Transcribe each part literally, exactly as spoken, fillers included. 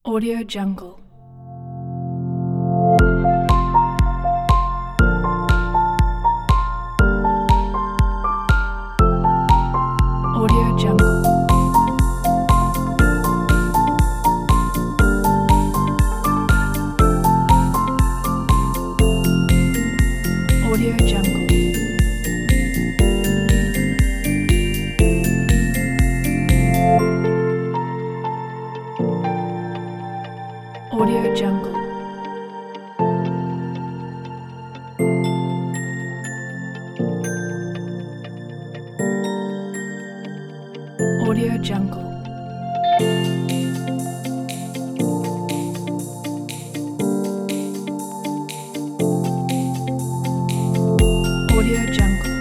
Audio Jungle. Audio Jungle. Audio Jungle. Audio Jungle. Audio Jungle. Audio Jungle.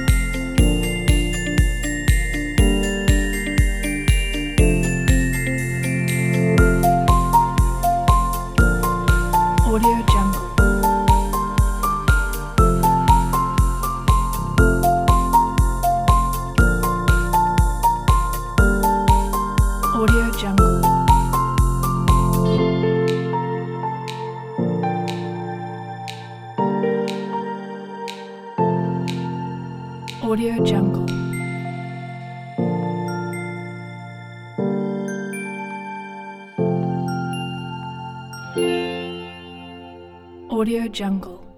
Audio Jungle. Audio Jungle. Audio Jungle. Audio Jungle.